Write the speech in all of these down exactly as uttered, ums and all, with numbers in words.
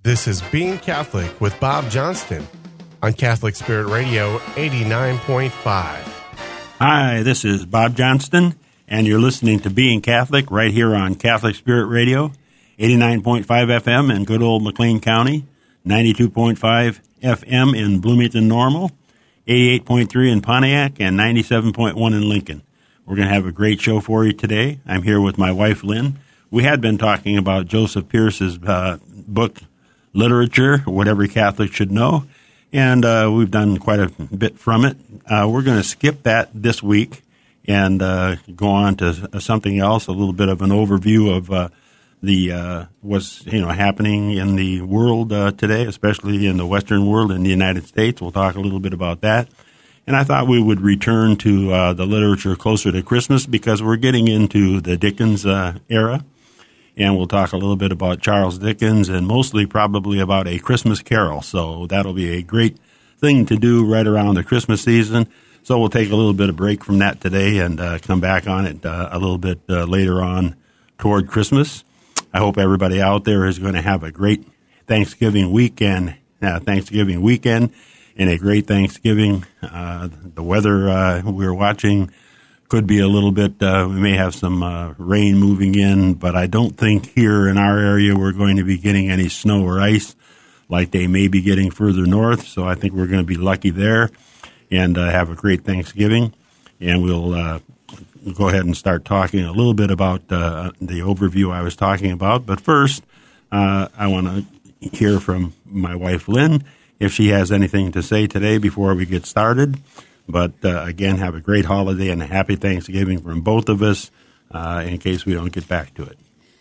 This is Being Catholic with Bob Johnston on Catholic Spirit Radio eighty-nine point five. Hi, this is Bob Johnston, and you're listening to Being Catholic right here on Catholic Spirit Radio, eighty-nine point five F M in good old McLean County, ninety-two point five F M in Bloomington Normal, eighty-eight point three in Pontiac, and ninety-seven point one in Lincoln. We're going to have a great show for you today. I'm here with my wife, Lynn. We had been talking about Joseph Pearce's uh, book, Literature, What Every Catholic Should Know, and uh, we've done quite a bit from it. Uh, we're going to skip that this week and uh, go on to something else, a little bit of an overview of uh, the uh, what's you know happening in the world uh, today, especially in the Western world in the United States. We'll talk a little bit about that. And I thought we would return to uh, the literature closer to Christmas because we're getting into the Dickens uh, era. And we'll talk a little bit about Charles Dickens and mostly probably about A Christmas Carol. So that'll be a great thing to do right around the Christmas season. So we'll take a little bit of break from that today and uh, come back on it uh, a little bit uh, later on toward Christmas. I hope everybody out there is going to have a great Thanksgiving weekend, uh, Thanksgiving weekend and a great Thanksgiving. Uh, the weather uh, we're watching could be a little bit, uh, we may have some uh, rain moving in, but I don't think here in our area we're going to be getting any snow or ice like they may be getting further north, so I think we're going to be lucky there and uh, have a great Thanksgiving. And we'll uh, go ahead and start talking a little bit about uh, the overview I was talking about. But first, uh, I want to hear from my wife, Lynn, if she has anything to say today before we get started. But, uh, again, have a great holiday and a happy Thanksgiving from both of us uh, in case we don't get back to it.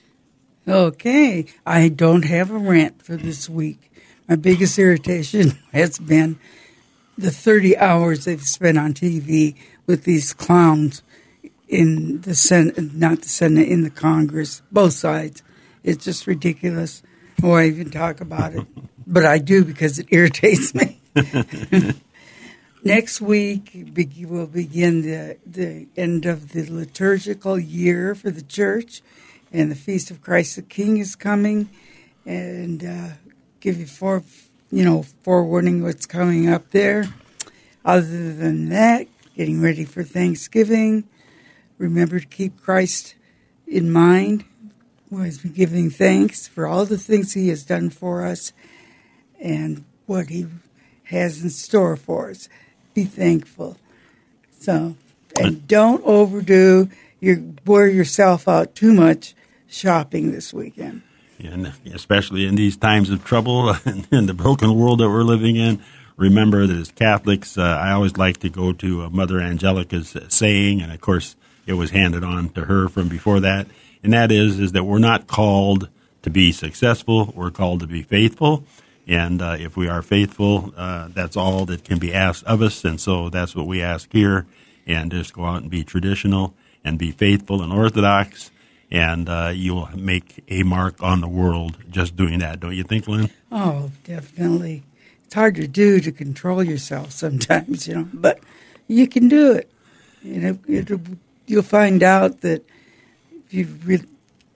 Okay. I don't have a rant for this week. My biggest irritation has been the thirty hours they've spent on T V with these clowns in the Senate, not the Senate, in the Congress, both sides. It's just ridiculous. Oh, I even talk about it. But I do because it irritates me. Next week, we'll begin the, the end of the liturgical year for the church, and the Feast of Christ the King is coming, and uh, give you fore, you know, forewarning what's coming up there. Other than that, getting ready for Thanksgiving. Remember to keep Christ in mind as we're giving thanks for all the things he has done for us and what he has in store for us. Be thankful. So, and don't overdo your wear yourself out too much shopping this weekend. And especially in these times of trouble and in the broken world that we're living in, remember that as Catholics, uh, I always like to go to uh, Mother Angelica's saying, and of course it was handed on to her from before that, and that is, is that we're not called to be successful, we're called to be faithful. And uh, if we are faithful, uh, that's all that can be asked of us. And so that's what we ask here. And just go out and be traditional and be faithful and orthodox. And uh, you'll make a mark on the world just doing that. Don't you think, Lynn? Oh, definitely. It's hard to do to control yourself sometimes, you know. But you can do it. You know, it'll, you'll find out that if you re-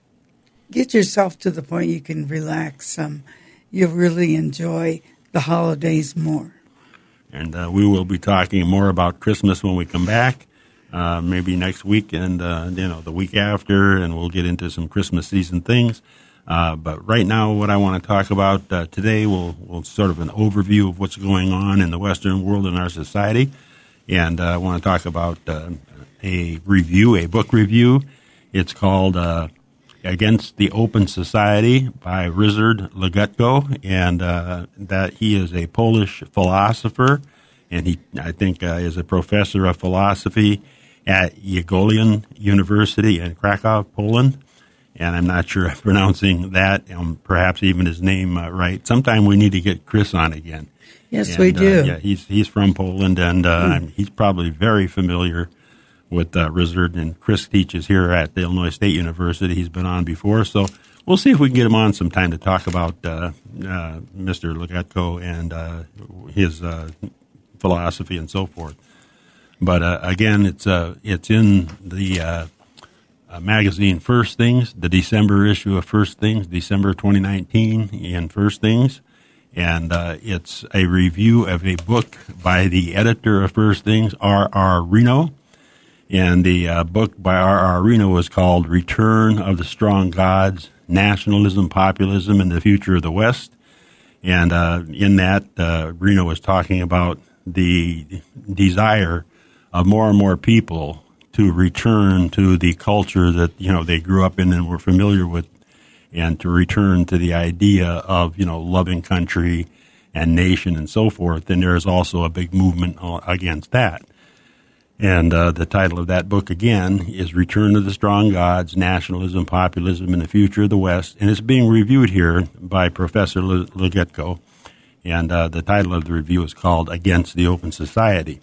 get yourself to the point you can relax some, you'll really enjoy the holidays more. And uh, we will be talking more about Christmas when we come back, uh, maybe next week and, uh, you know, the week after, and we'll get into some Christmas season things. Uh, but right now, what I want to talk about uh, today, we'll, we'll sort of an overview of what's going on in the Western world and our society. And uh, I want to talk about uh, a review, a book review. It's called Uh, Against the Open Society by Ryszard Legutko, and uh, that he is a Polish philosopher, and he, I think, uh, is a professor of philosophy at Jagiellonian University in Krakow, Poland. And I'm not sure I'm pronouncing that, um, perhaps even his name uh, right. Sometime we need to get Chris on again. Yes, and, we do. Uh, yeah, he's he's from Poland, and uh, mm. he's probably very familiar with uh, Ryszard, and Chris teaches here at the Illinois State University. He's been on before, so we'll see if we can get him on sometime to talk about uh, uh, Mister Legutko and uh, his uh, philosophy and so forth. But uh, again, it's uh, it's in the uh, uh, magazine First Things, the December issue of First Things, December twenty nineteen in First Things. And uh, it's a review of a book by the editor of First Things, R R. Reno. And the uh, book by R R. Reno is called Return of the Strong Gods, Nationalism, Populism, and the Future of the West. And uh, in that, uh, Reno was talking about the desire of more and more people to return to the culture that, you know, they grew up in and were familiar with, and to return to the idea of, you know, loving country and nation and so forth. And there is also a big movement against that. And uh, the title of that book, again, is Return of the Strong Gods, Nationalism, Populism, and the Future of the West. And it's being reviewed here by Professor Legetko. And uh, the title of the review is called Against the Open Society.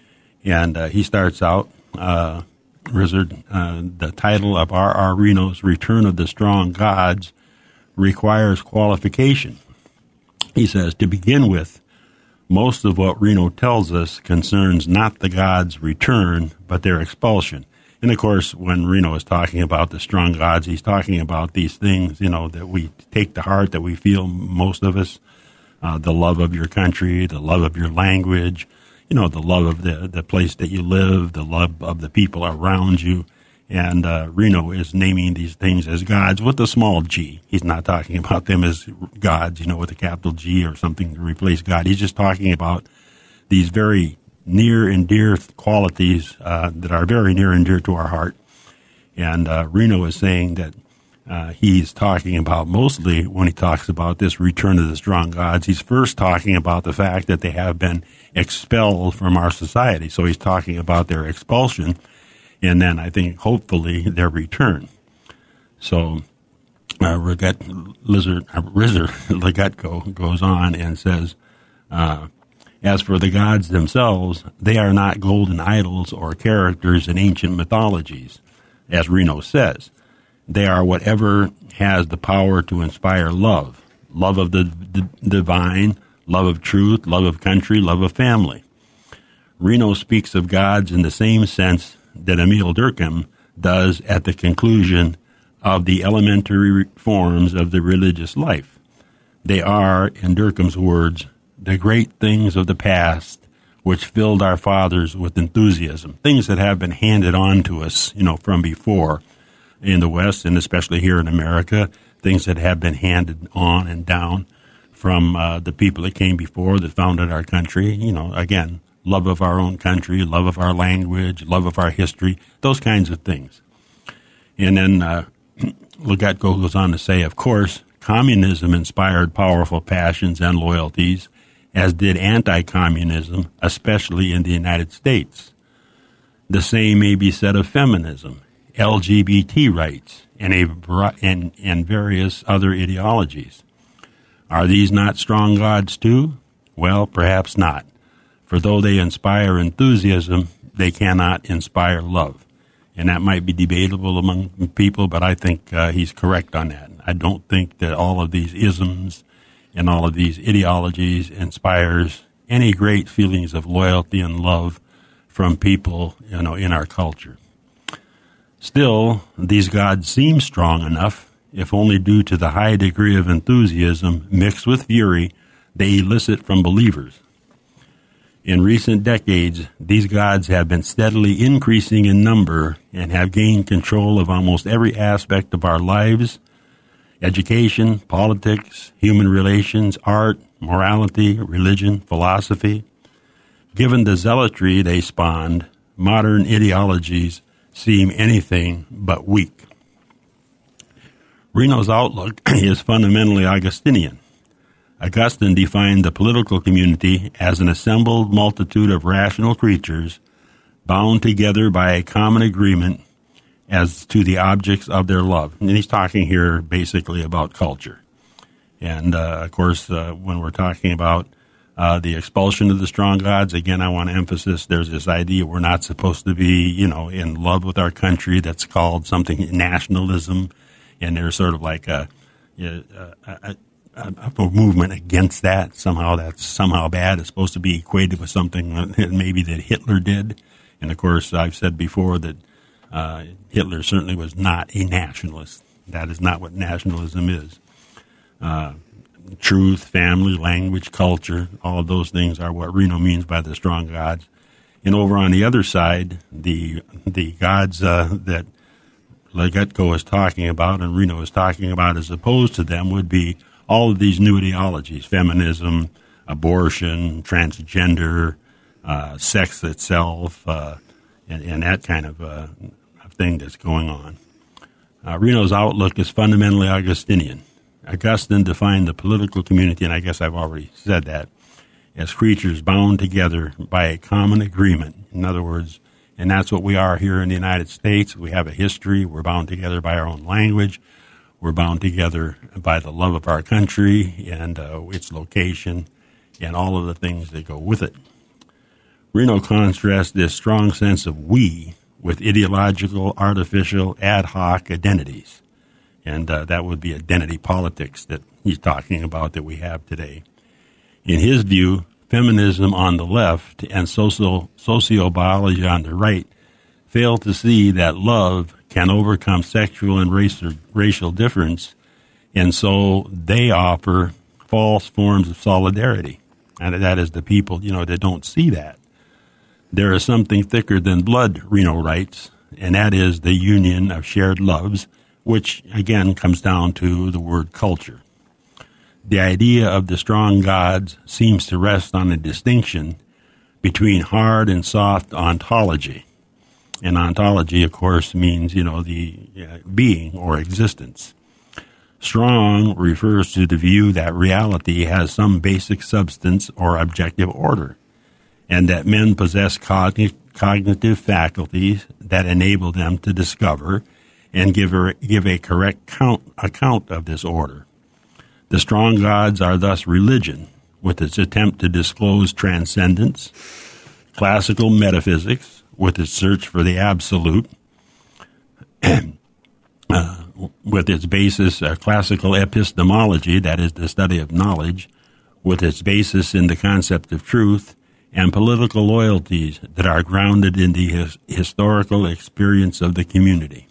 And uh, he starts out, uh, Rizzard, uh, the title of R R. Reno's Return of the Strong Gods requires qualification. He says, to begin with, most of what Reno tells us concerns not the gods' return, but their expulsion. And, of course, when Reno is talking about the strong gods, he's talking about these things, you know, that we take to heart, that we feel, most of us, uh, the love of your country, the love of your language, you know, the love of the, the place that you live, the love of the people around you. And uh, Reno is naming these things as gods with a small g. He's not talking about them as gods, you know, with a capital G or something to replace God. He's just talking about these very near and dear qualities uh, that are very near and dear to our heart. And uh, Reno is saying that uh, he's talking about mostly, when he talks about this return of the strong gods, he's first talking about the fact that they have been expelled from our society. So he's talking about their expulsion, and then I think hopefully their return. So uh, Reget, Lizard, uh, Rizzer Legetko goes on and says, uh, as for the gods themselves, they are not golden idols or characters in ancient mythologies, as Reno says. They are whatever has the power to inspire love, love of the d- divine, love of truth, love of country, love of family. Reno speaks of gods in the same sense that Emil Durkheim does at the conclusion of the elementary forms of the religious life. They are, in Durkheim's words, the great things of the past which filled our fathers with enthusiasm, things that have been handed on to us, you know, from before in the West, and especially here in America, things that have been handed on and down from uh, the people that came before that founded our country, you know, again, love of our own country, love of our language, love of our history, those kinds of things. And then uh, Legetko goes on to say, of course, communism inspired powerful passions and loyalties, as did anti-communism, especially in the United States. The same may be said of feminism, L G B T rights, and, a, and, and various other ideologies. Are these not strong gods too? Well, perhaps not. For though they inspire enthusiasm, they cannot inspire love. And that might be debatable among people, but I think uh, he's correct on that. I don't think that all of these isms and all of these ideologies inspires any great feelings of loyalty and love from people, you know, in our culture. Still, these gods seem strong enough, if only due to the high degree of enthusiasm mixed with fury they elicit from believers. In recent decades, these gods have been steadily increasing in number and have gained control of almost every aspect of our lives: education, politics, human relations, art, morality, religion, philosophy. Given the zealotry they spawned, modern ideologies seem anything but weak. Reno's outlook is fundamentally Augustinian. Augustine defined the political community as an assembled multitude of rational creatures bound together by a common agreement as to the objects of their love. And he's talking here basically about culture. And, uh, of course, uh, when we're talking about uh, the expulsion of the strong gods, again, I want to emphasize there's this idea we're not supposed to be, you know, in love with our country. That's called something nationalism. And there's sort of like a, a, a, a movement against that. Somehow that's somehow bad. It's supposed to be equated with something maybe that Hitler did. And, of course, I've said before that Uh, Hitler certainly was not a nationalist. That is not what nationalism is. Uh, truth, family, language, culture, all of those things are what Reno means by the strong gods. And over on the other side, the the gods uh, that Legetko is talking about and Reno is talking about as opposed to them would be all of these new ideologies, feminism, abortion, transgender, uh, sex itself, uh, and, and that kind of uh, thing that's going on. Uh, Reno's outlook is fundamentally Augustinian. Augustine defined the political community, and I guess I've already said that, as creatures bound together by a common agreement. In other words, and that's what we are here in the United States. We have a history. We're bound together by our own language. We're bound together by the love of our country and uh, its location and all of the things that go with it. Reno contrasts this strong sense of we with ideological, artificial, ad hoc identities. And uh, that would be identity politics that he's talking about that we have today. In his view, feminism on the left and social sociobiology on the right fail to see that love can overcome sexual and race or racial difference, and so they offer false forms of solidarity. And that is the people, you know, that don't see that. There is something thicker than blood, Reno writes, and that is the union of shared loves, which, again, comes down to the word culture. The idea of the strong gods seems to rest on a distinction between hard and soft ontology. And ontology, of course, means, you know, the uh, being or existence. Strong refers to the view that reality has some basic substance or objective order, and that men possess cogn- cognitive faculties that enable them to discover and give a, give a correct count, account of this order. The strong gods are thus religion, with its attempt to disclose transcendence, classical metaphysics, with its search for the absolute, and uh, with its basis, uh, classical epistemology, that is the study of knowledge, with its basis in the concept of truth, and political loyalties that are grounded in the his- historical experience of the community.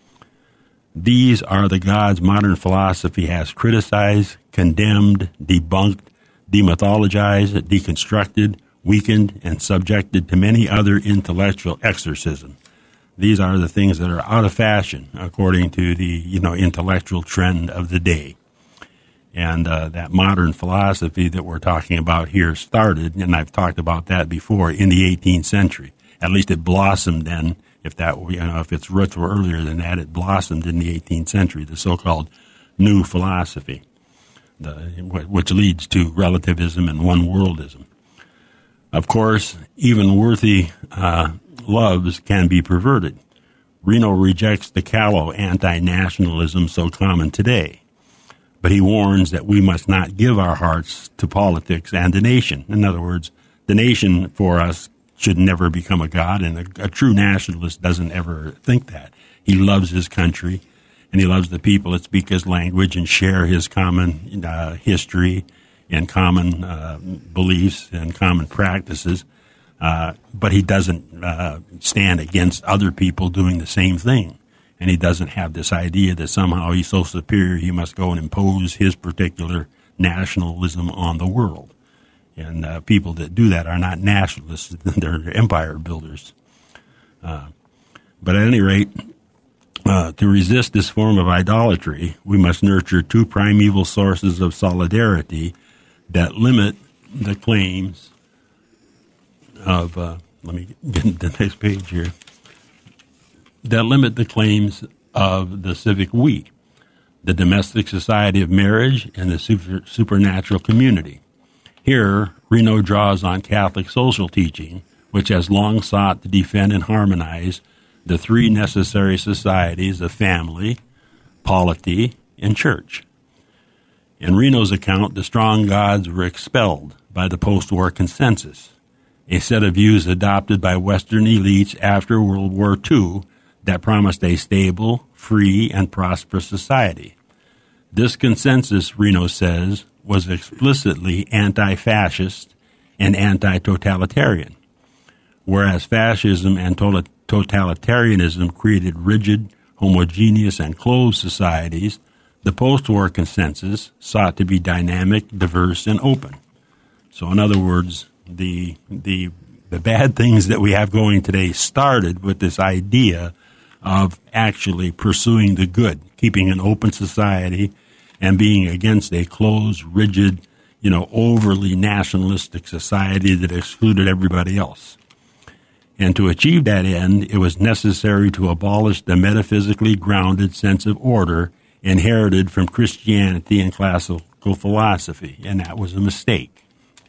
These are the gods modern philosophy has criticized, condemned, debunked, demythologized, deconstructed, weakened, and subjected to many other intellectual exorcism. These are the things that are out of fashion according to the, you know, intellectual trend of the day. And uh, that modern philosophy that we're talking about here started, and I've talked about that before, in the eighteenth century. At least it blossomed then. If that, you know, if its roots were earlier than that, it blossomed in the eighteenth century, the so-called new philosophy, the, which leads to relativism and one-worldism. Of course, even worthy uh, loves can be perverted. Reno rejects the callow anti-nationalism so common today, but he warns that we must not give our hearts to politics and the nation. In other words, the nation for us should never become a god, and a, a true nationalist doesn't ever think that. He loves his country, and he loves the people that speak his language and share his common uh, history and common uh, beliefs and common practices, uh, but he doesn't uh, stand against other people doing the same thing. And he doesn't have this idea that somehow he's so superior he must go and impose his particular nationalism on the world. And uh, people that do that are not nationalists, they're empire builders. Uh, but at any rate, uh, to resist this form of idolatry, we must nurture two primeval sources of solidarity that limit the claims of, uh, let me get the next page here, that limit the claims of the civic we, the domestic society of marriage, and the super, supernatural community. Here, Reno draws on Catholic social teaching, which has long sought to defend and harmonize the three necessary societies of family, polity, and church. In Reno's account, the strong gods were expelled by the post-war consensus, a set of views adopted by Western elites after World War Two that promised a stable, free, and prosperous society. This consensus, Reno says, was explicitly anti-fascist and anti-totalitarian, whereas fascism and totalitarianism created rigid, homogeneous, and closed societies, the post-war consensus sought to be dynamic, diverse, and open. So in other words, the the the bad things that we have going today started with this idea of actually pursuing the good, keeping an open society and being against a closed, rigid, you know, overly nationalistic society that excluded everybody else. And to achieve that end, it was necessary to abolish the metaphysically grounded sense of order inherited from Christianity and classical philosophy, and that was a mistake.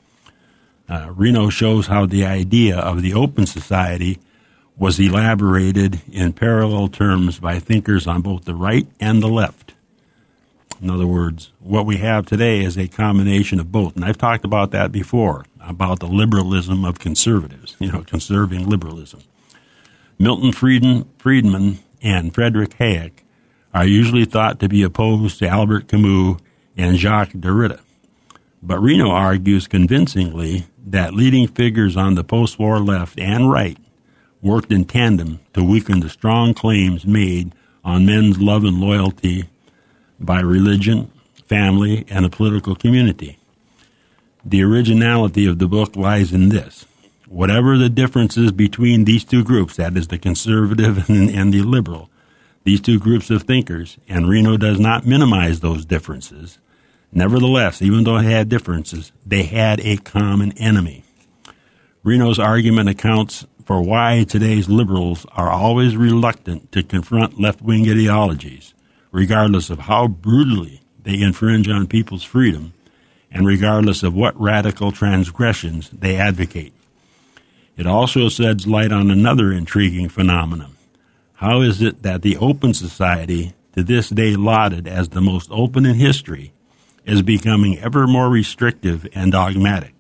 Uh, Reno shows how the idea of the open society was elaborated in parallel terms by thinkers on both the right and the left. In other words, what we have today is a combination of both. And I've talked about that before, about the liberalism of conservatives, you know, conserving liberalism. Milton Friedman, Friedman and Friedrich Hayek are usually thought to be opposed to Albert Camus and Jacques Derrida. But Reno argues convincingly that leading figures on the post-war left and right worked in tandem to weaken the strong claims made on men's love and loyalty by religion, family, and a political community. The originality of the book lies in this. Whatever the differences between these two groups, that is the conservative and, and the liberal, these two groups of thinkers, and Reno does not minimize those differences. Nevertheless, even though they had differences, they had a common enemy. Reno's argument accounts for why today's liberals are always reluctant to confront left-wing ideologies, regardless of how brutally they infringe on people's freedom and regardless of what radical transgressions they advocate. It also sheds light on another intriguing phenomenon. How is it that the open society, to this day lauded as the most open in history, is becoming ever more restrictive and dogmatic?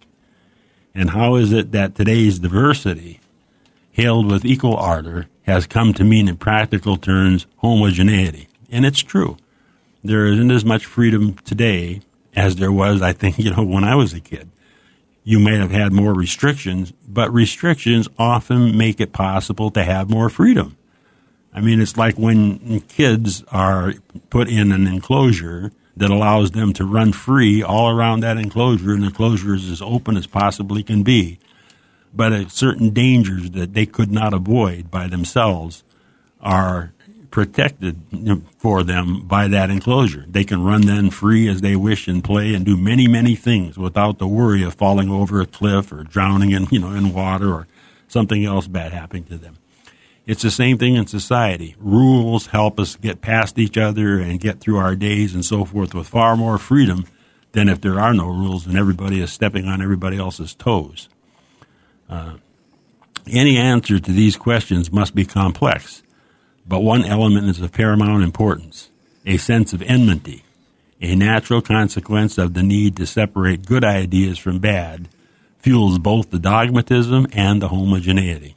And how is it that today's diversity, hailed with equal ardor, has come to mean in practical terms homogeneity? And it's true. There isn't as much freedom today as there was, I think, you know, when I was a kid. You may have had more restrictions, but restrictions often make it possible to have more freedom. I mean, it's like when kids are put in an enclosure that allows them to run free all around that enclosure, and the enclosure is as open as possibly can be. But uh, certain dangers that they could not avoid by themselves are protected for them by that enclosure. They can run then free as they wish and play and do many, many things without the worry of falling over a cliff or drowning in, you know, in water or something else bad happening to them. It's the same thing in society. Rules help us get past each other and get through our days and so forth with far more freedom than if there are no rules and everybody is stepping on everybody else's toes. Uh, any answer to these questions must be complex, but one element is of paramount importance: a sense of enmity, a natural consequence of the need to separate good ideas from bad, fuels both the dogmatism and the homogeneity.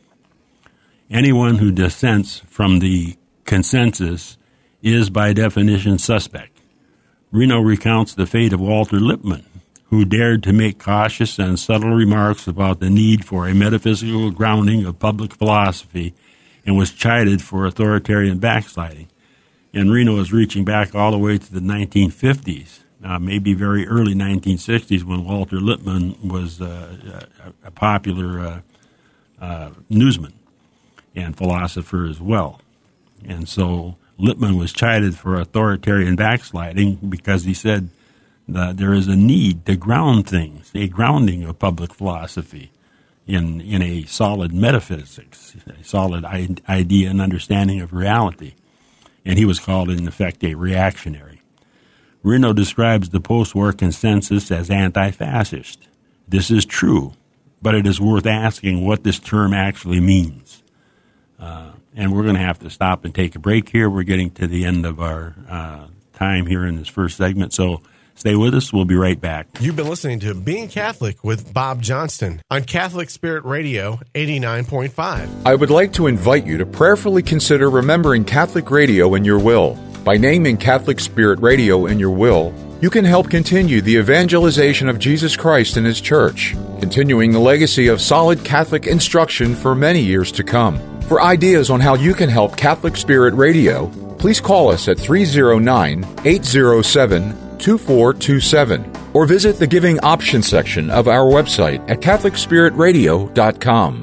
Anyone who dissents from the consensus is by definition suspect. Reno recounts the fate of Walter Lippmann, who dared to make cautious and subtle remarks about the need for a metaphysical grounding of public philosophy and was chided for authoritarian backsliding. And Reno is reaching back all the way to the nineteen fifties, uh, maybe very early nineteen sixties, when Walter Lippmann was uh, a, a popular uh, uh, newsman and philosopher as well. And so Lippmann was chided for authoritarian backsliding because he said that there is a need to ground things, a grounding of public philosophy in in a solid metaphysics, a solid I- idea and understanding of reality. And he was called, in effect, a reactionary. Reno describes the post-war consensus as anti-fascist. This is true, but it is worth asking what this term actually means. Uh, and we're going to have to stop and take a break here. We're getting to the end of our uh, time here in this first segment, so stay with us. We'll be right back. You've been listening to Being Catholic with Bob Johnston on Catholic Spirit Radio eighty-nine point five. I would like to invite you to prayerfully consider remembering Catholic Radio in your will. By naming Catholic Spirit Radio in your will, You can help continue the evangelization of Jesus Christ and His Church, continuing the legacy of solid Catholic instruction for many years to come. For ideas on how you can help Catholic Spirit Radio, please call us at three oh nine, eight oh seven, two four two seven or visit the Giving Options section of our website at catholic spirit radio dot com.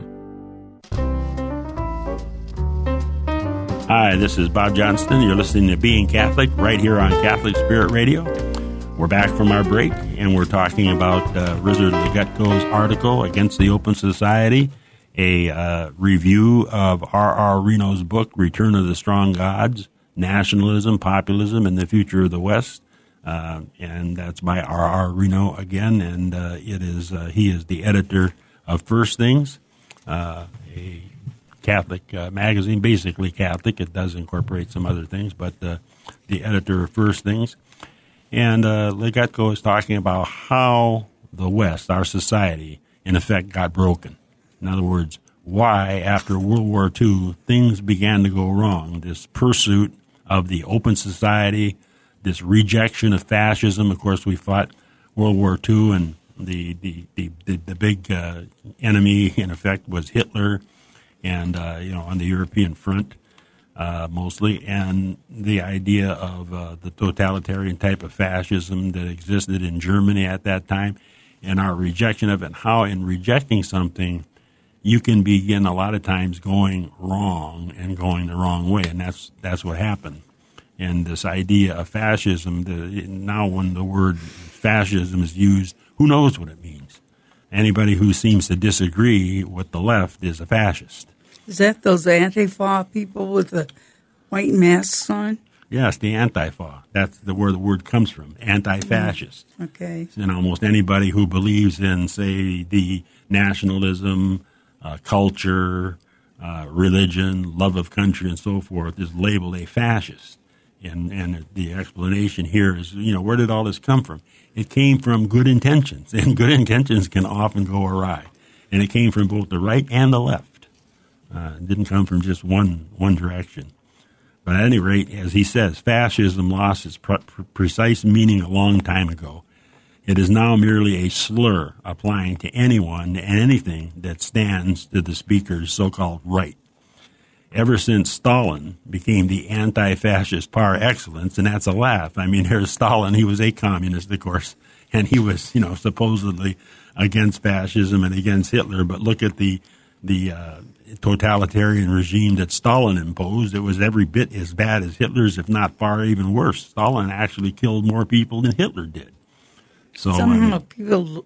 Hi, this is Bob Johnston. You're listening to Being Catholic right here on Catholic Spirit Radio. We're back from our break, and we're talking about uh, Richard Legutko's article, Against the Open Society, a uh, review of R R. Reno's book, Return of the Strong Gods, Nationalism, Populism, and the Future of the West. Uh, and that's by R R. Reno again, and uh, it is uh, he is the editor of First Things, uh, a Catholic uh, magazine, basically Catholic. It does incorporate some other things, but uh, the editor of First Things. And uh, Legutko is talking about how the West, our society, in effect got broken. In other words, why, after World War Two, things began to go wrong. This pursuit of the open society, this rejection of fascism. Of course, we fought World War Two, and the, the, the, the, the big uh, enemy, in effect, was Hitler. And, uh, you know, on the European front, uh, mostly, and the idea of uh, the totalitarian type of fascism that existed in Germany at that time, and our rejection of it, and how in rejecting something, you can begin a lot of times going wrong and going the wrong way, and that's that's what happened. And this idea of fascism, the, now when the word fascism is used, who knows what it means? Anybody who seems to disagree with the left is a fascist. Is that those Antifa people with the white masks on? Yes, the Antifa. That's the where the word comes from, anti-fascist. Okay. And almost anybody who believes in, say, the nationalism, uh, culture, uh, religion, love of country, and so forth is labeled a fascist. And, and the explanation here is, you know, where did all this come from? It came from good intentions, and good intentions can often go awry. And it came from both the right and the left. Uh, it didn't come from just one one direction. But at any rate, as he says, fascism lost its pre- precise meaning a long time ago. It is now merely a slur applying to anyone and anything that stands to the speaker's so-called right. Ever since Stalin became the anti-fascist par excellence, and that's a laugh. I mean, here's Stalin. He was a communist, of course, and he was, you know, supposedly against fascism and against Hitler. But look at the the uh, totalitarian regime that Stalin imposed. It was every bit as bad as Hitler's, if not far even worse. Stalin actually killed more people than Hitler did. So Somehow I mean, people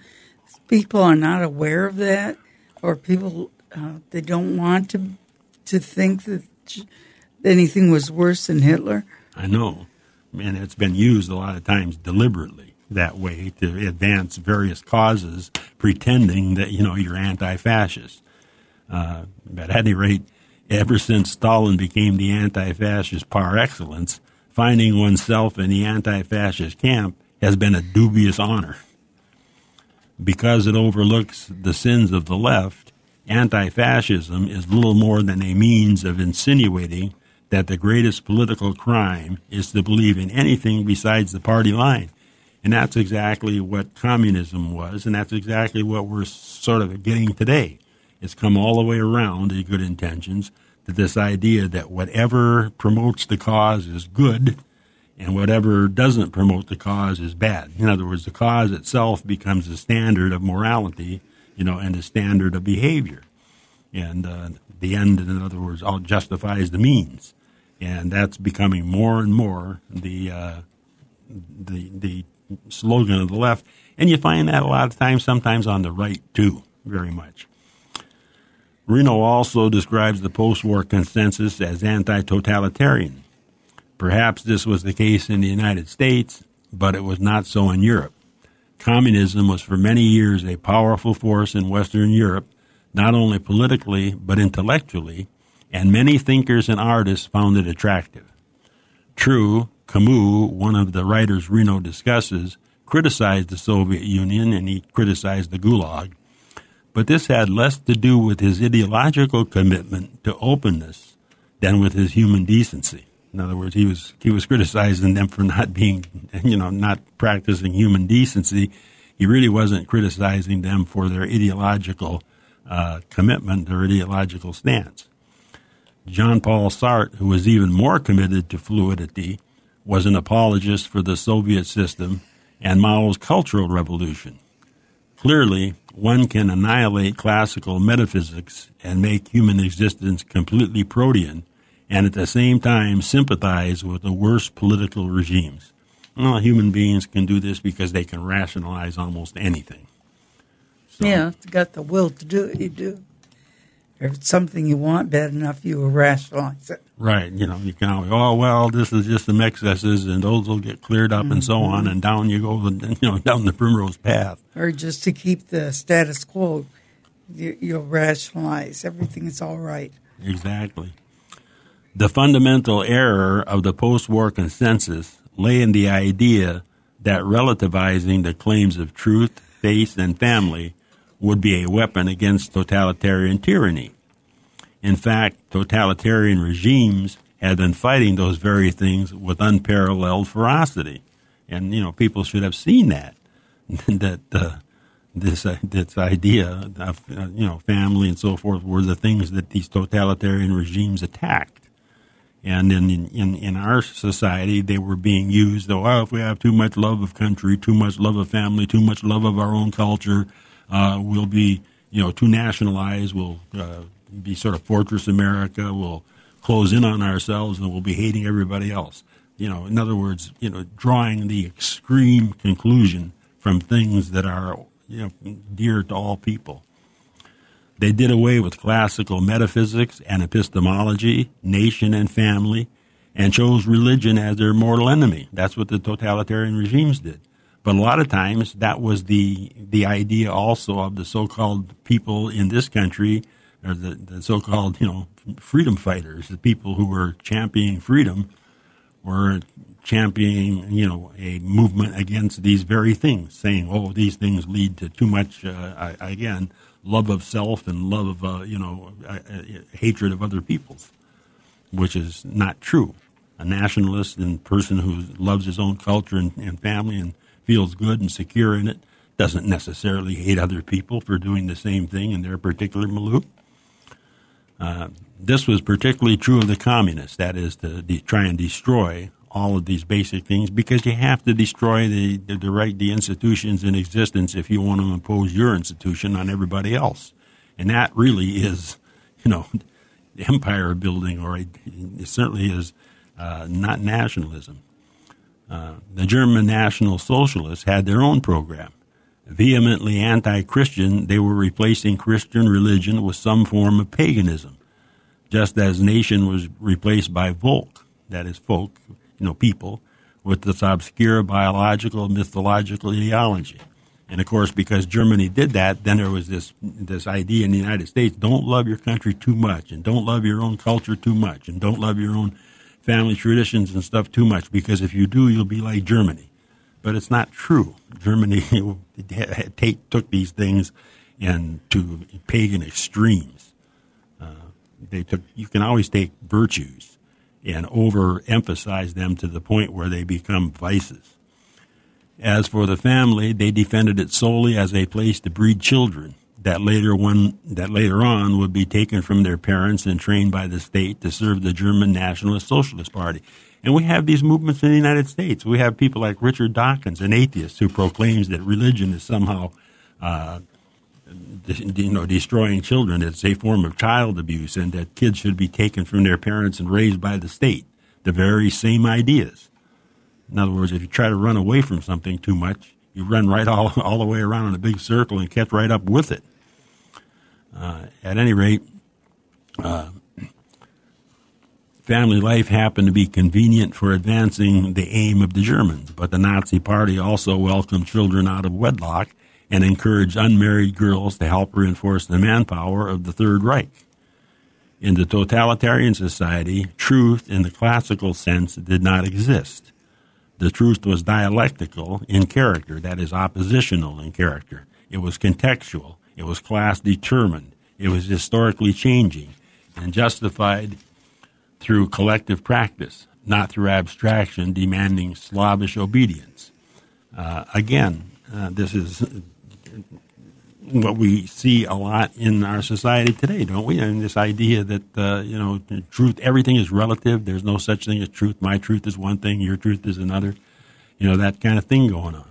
people are not aware of that, or people uh, they don't want to to think that anything was worse than Hitler. I know, and it's been used a lot of times deliberately that way to advance various causes, pretending that, you know, you're anti-fascist. Uh, but at any rate, ever since Stalin became the anti-fascist par excellence, finding oneself in the anti-fascist camp has been a dubious honor. Because it overlooks the sins of the left, anti-fascism is little more than a means of insinuating that the greatest political crime is to believe in anything besides the party line. And that's exactly what communism was, and that's exactly what we're sort of getting today. It's come all the way around to good intentions, to this idea that whatever promotes the cause is good, and whatever doesn't promote the cause is bad. In other words, the cause itself becomes the standard of morality, you know, and the standard of behavior. And uh, the end, in other words, all justifies the means. And that's becoming more and more the uh, the the slogan of the left. And you find that a lot of times, sometimes on the right, too, very much. Reno also describes the post-war consensus as anti-totalitarian. Perhaps this was the case in the United States, but it was not so in Europe. Communism was for many years a powerful force in Western Europe, not only politically but intellectually, and many thinkers and artists found it attractive. True, Camus, one of the writers Reno discusses, criticized the Soviet Union and he criticized the Gulag, but this had less to do with his ideological commitment to openness than with his human decency. In other words, he was he was criticizing them for not being, you know, not practicing human decency. He really wasn't criticizing them for their ideological uh, commitment or ideological stance. Jean Paul Sartre, who was even more committed to fluidity, was an apologist for the Soviet system and Mao's Cultural Revolution. Clearly, one can annihilate classical metaphysics and make human existence completely protean, and at the same time sympathize with the worst political regimes. Well, human beings can do this because they can rationalize almost anything. So, yeah, if you got the will to do it, you do. If it's something you want bad enough, you will rationalize it. Right. You know, you can always, oh, well, this is just some excesses, and those will get cleared up mm-hmm. and so on, and down you go, you know, down the primrose path. Or just to keep the status quo, you, you'll rationalize. Everything is all right. Exactly. The fundamental error of the post-war consensus lay in the idea that relativizing the claims of truth, faith, and family would be a weapon against totalitarian tyranny. In fact, totalitarian regimes had been fighting those very things with unparalleled ferocity. And, you know, people should have seen that, that uh, this uh, this idea of, uh, you know, family and so forth were the things that these totalitarian regimes attacked. And in, in, in our society, they were being used, though, oh, if we have too much love of country, too much love of family, too much love of our own culture, uh, we'll be, you know, too nationalized, we'll uh, be sort of Fortress America, we'll close in on ourselves, and we'll be hating everybody else. You know, in other words, you know, drawing the extreme conclusion from things that are, you know, dear to all people. They did away with classical metaphysics and epistemology, nation and family, and chose religion as their mortal enemy. That's what the totalitarian regimes did. But a lot of times that was the the idea also of the so-called people in this country, or the, the so-called, you know, freedom fighters, the people who were championing freedom, were championing, you know, a movement against these very things, saying, oh, these things lead to too much, uh, again, love of self and love of, uh, you know, uh, uh, hatred of other peoples, which is not true. A nationalist and person who loves his own culture and, and family and feels good and secure in it doesn't necessarily hate other people for doing the same thing in their particular milieu. Uh, this was particularly true of the communists, that is, to de- try and destroy all of these basic things, because you have to destroy the, the, the right the institutions in existence if you want to impose your institution on everybody else. And that really is, you know, empire building, or a, it certainly is uh, not nationalism. Uh, the German National Socialists had their own program. Vehemently anti-Christian, they were replacing Christian religion with some form of paganism, just as nation was replaced by Volk, that is folk, you know, people, with this obscure biological, mythological ideology. And, of course, because Germany did that, then there was this this idea in the United States, don't love your country too much, and don't love your own culture too much, and don't love your own family traditions and stuff too much, because if you do, you'll be like Germany. But it's not true. Germany take, took these things into pagan extremes. Uh, they took. You can always take virtues and overemphasize them to the point where they become vices. As for the family, they defended it solely as a place to breed children that later one that later on would be taken from their parents and trained by the state to serve the German Nationalist Socialist Party. And we have these movements in the United States. We have people like Richard Dawkins, an atheist, who proclaims that religion is somehow uh, you know, destroying children. It's a form of child abuse, and that kids should be taken from their parents and raised by the state. The very same ideas. In other words, if you try to run away from something too much, you run right all, all the way around in a big circle and catch right up with it. Uh, at any rate, uh, family life happened to be convenient for advancing the aim of the Germans, but the Nazi Party also welcomed children out of wedlock and encouraged unmarried girls to help reinforce the manpower of the Third Reich. In the totalitarian society, truth in the classical sense did not exist. The truth was dialectical in character, that is, oppositional in character. It was contextual. It was class-determined. It was historically changing and justified through collective practice, not through abstraction, demanding slavish obedience. Uh, again, uh, this is what we see a lot in our society today, don't we? And this idea that, uh, you know, truth, everything is relative. There's no such thing as truth. My truth is one thing, your truth is another. You know, that kind of thing going on.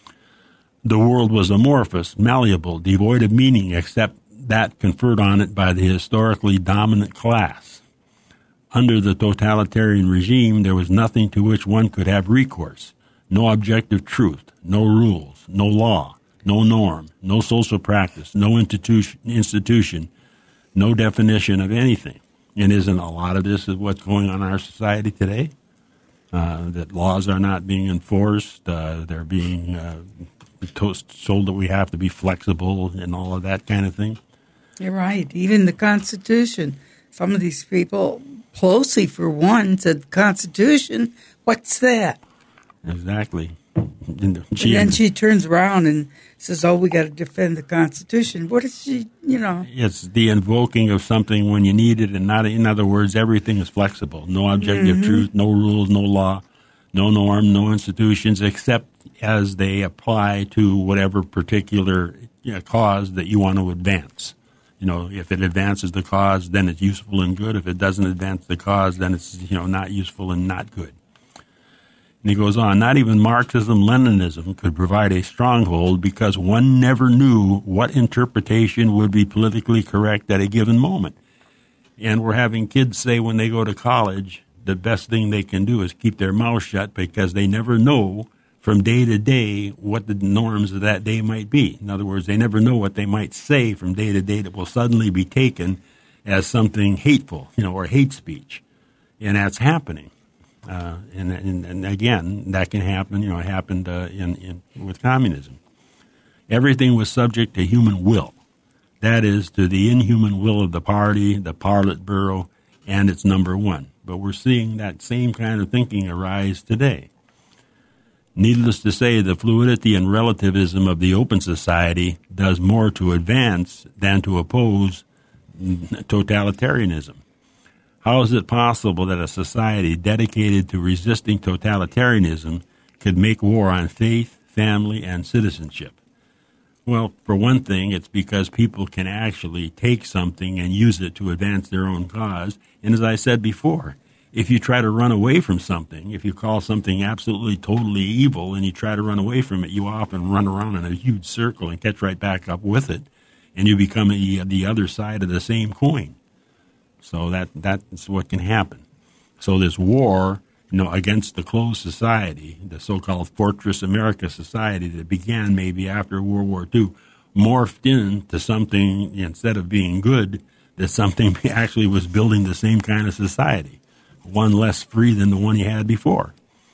The world was amorphous, malleable, devoid of meaning except that conferred on it by the historically dominant class. Under the totalitarian regime, there was nothing to which one could have recourse. No objective truth, no rules, no law, no norm, no social practice, no institution, institution, no definition of anything. And isn't a lot of this is what's going on in our society today? Uh, that laws are not being enforced, uh, they're being uh, told that we have to be flexible and all of that kind of thing. You're right. Even the Constitution. Some of these people, Pelosi for one, said the Constitution, what's that? Exactly. And, she, and then she turns around and says, oh, we got to defend the Constitution. What is she, you know? It's the invoking of something when you need it, and not, in other words, everything is flexible. No objective mm-hmm. truth, no rules, no law, no norm, no institutions, except as they apply to whatever particular you know, cause that you want to advance. You know, if it advances the cause, then it's useful and good. If it doesn't advance the cause, then it's, you know, not useful and not good. And he goes on, not even Marxism, Leninism could provide a stronghold because one never knew what interpretation would be politically correct at a given moment. And we're having kids say when they go to college, the best thing they can do is keep their mouth shut because they never know from day to day what the norms of that day might be. In other words, they never know what they might say from day to day that will suddenly be taken as something hateful, you know, or hate speech. And that's happening. Uh, and, and, and again, that can happen, you know, it happened uh, in, in with communism. Everything was subject to human will. That is, to the inhuman will of the party, the Politburo, and its number one. But we're seeing that same kind of thinking arise today. Needless to say, the fluidity and relativism of the open society does more to advance than to oppose totalitarianism. How is it possible that a society dedicated to resisting totalitarianism could make war on faith, family, and citizenship? Well, for one thing, it's because people can actually take something and use it to advance their own cause. And as I said before, if you try to run away from something, if you call something absolutely, totally evil and you try to run away from it, you often run around in a huge circle and catch right back up with it, and you become a, the other side of the same coin. So that that's what can happen. So this war, you know, against the closed society, the so-called Fortress America society that began maybe after World War Two, morphed into something, instead of being good, that something actually was building the same kind of society, one less free than the one you had before.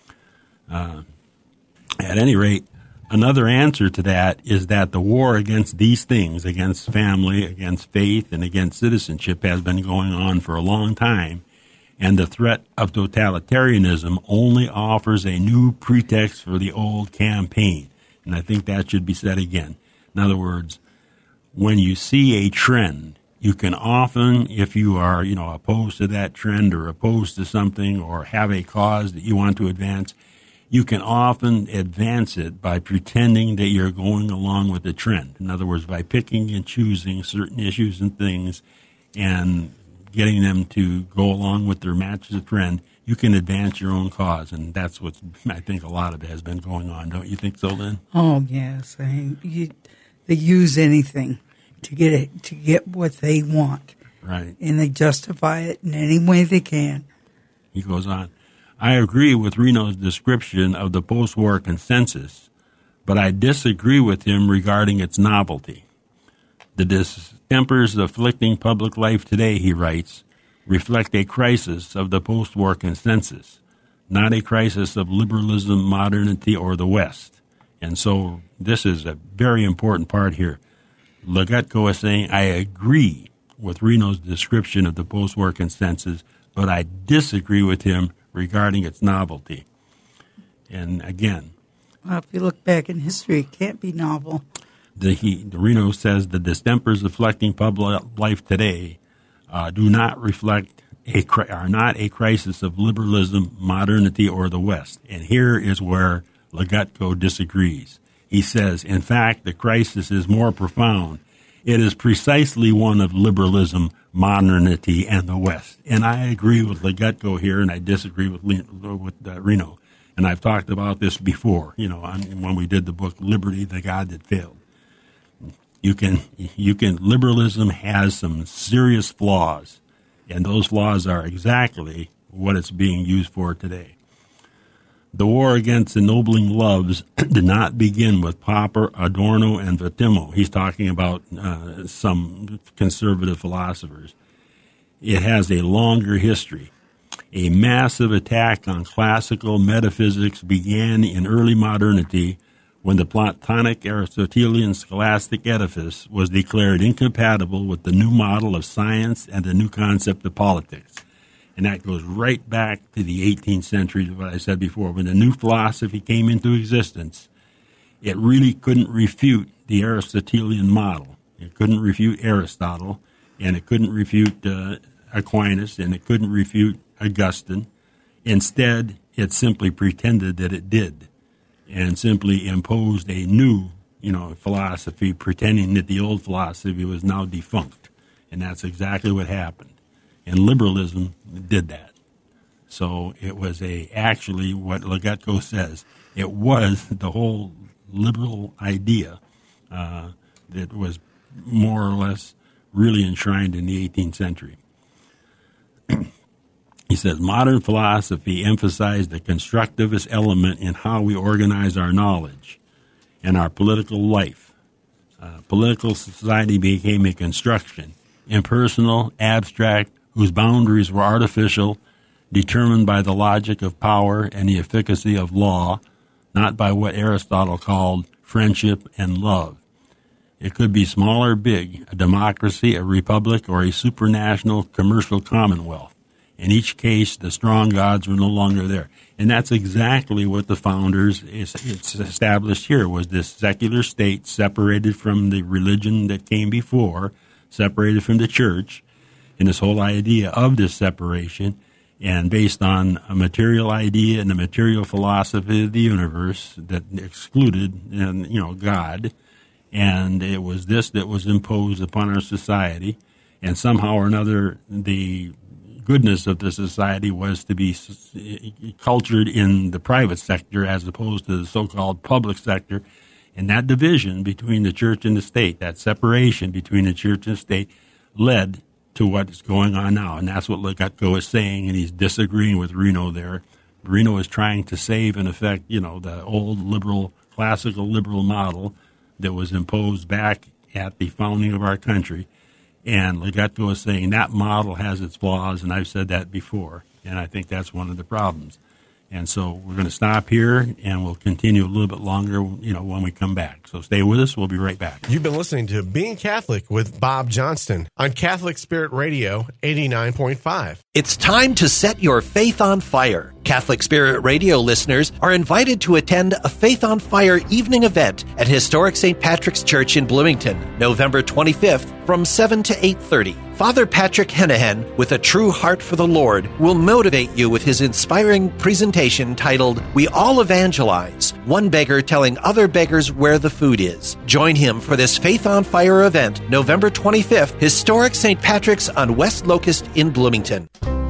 Uh, at any rate, another answer to that is that the war against these things, against family, against faith, and against citizenship has been going on for a long time, and the threat of totalitarianism only offers a new pretext for the old campaign. And I think that should be said again. In other words, when you see a trend, you can often, if you are, you know, opposed to that trend or opposed to something or have a cause that you want to advance, you can often advance it by pretending that you're going along with the trend. In other words, by picking and choosing certain issues and things and getting them to go along with their match the trend, you can advance your own cause. And that's what I think a lot of it has been going on. Don't you think so, Lynn? Oh, yes. I mean, you, they use anything to get it, to get what they want. Right. And they justify it in any way they can. He goes on. I agree with Reno's description of the post-war consensus, but I disagree with him regarding its novelty. The distempers afflicting public life today, he writes, reflect a crisis of the post-war consensus, not a crisis of liberalism, modernity, or the West. And so this is a very important part here. Legutko is saying, I agree with Reno's description of the post-war consensus, but I disagree with him regarding its novelty. And again, well, if you look back in history, it can't be novel. The, he, the Reno says the distempers afflicting public life today uh, do not reflect a are not a crisis of liberalism, modernity, or the West. And here is where Legutko disagrees. He says, in fact, the crisis is more profound. It is precisely one of liberalism, modernity, and the West. And I agree with Legutko here, and I disagree with with uh, Reno. And I've talked about this before, you know, when we did the book "Liberty, the God That Failed." You can, you can. Liberalism has some serious flaws, and those flaws are exactly what it's being used for today. The war against ennobling loves did not begin with Popper, Adorno, and Vittimo. He's talking about uh, some conservative philosophers. It has a longer history. A massive attack on classical metaphysics began in early modernity when the Platonic Aristotelian scholastic edifice was declared incompatible with the new model of science and the new concept of politics. And that goes right back to the eighteenth century, what I said before. When the new philosophy came into existence, it really couldn't refute the Aristotelian model. It couldn't refute Aristotle, and it couldn't refute uh, Aquinas, and it couldn't refute Augustine. Instead, it simply pretended that it did, and simply imposed a new, you know, philosophy, pretending that the old philosophy was now defunct. And that's exactly what happened. And liberalism did that. So it was a actually what Legutko says. It was the whole liberal idea uh, that was more or less really enshrined in the eighteenth century. He says, modern philosophy emphasized the constructivist element in how we organize our knowledge and our political life. Uh, political society became a construction, impersonal, abstract, whose boundaries were artificial, determined by the logic of power and the efficacy of law, not by what Aristotle called friendship and love. It could be small or big, a democracy, a republic, or a supranational commercial commonwealth. In each case, the strong gods were no longer there. And that's exactly what the founders is, it's established here, was this secular state separated from the religion that came before, separated from the church, and this whole idea of this separation, and based on a material idea and a material philosophy of the universe that excluded, and you know, God, and it was this that was imposed upon our society, and somehow or another the goodness of the society was to be cultured in the private sector as opposed to the so-called public sector. And that division between the church and the state, that separation between the church and the state, led to what is going on now. And that's what Legutko is saying, and he's disagreeing with Reno there. Reno is trying to save, in effect, you know, the old liberal, classical liberal model that was imposed back at the founding of our country. And Legutko is saying that model has its flaws, and I've said that before, and I think that's one of the problems. And so we're going to stop here, and we'll continue a little bit longer, you know, when we come back. So stay with us. We'll be right back. You've been listening to Being Catholic with Bob Johnston on Catholic Spirit Radio eighty-nine point five. It's time to set your faith on fire. Catholic Spirit Radio listeners are invited to attend a Faith on Fire evening event at Historic Saint Patrick's Church in Bloomington, November twenty-fifth from seven to eight thirty. Father Patrick Hennehan, with a true heart for the Lord, will motivate you with his inspiring presentation titled, We All Evangelize, one beggar telling other beggars where the food is. Join him for this Faith on Fire event, November twenty-fifth, Historic Saint Patrick's on West Locust in Bloomington.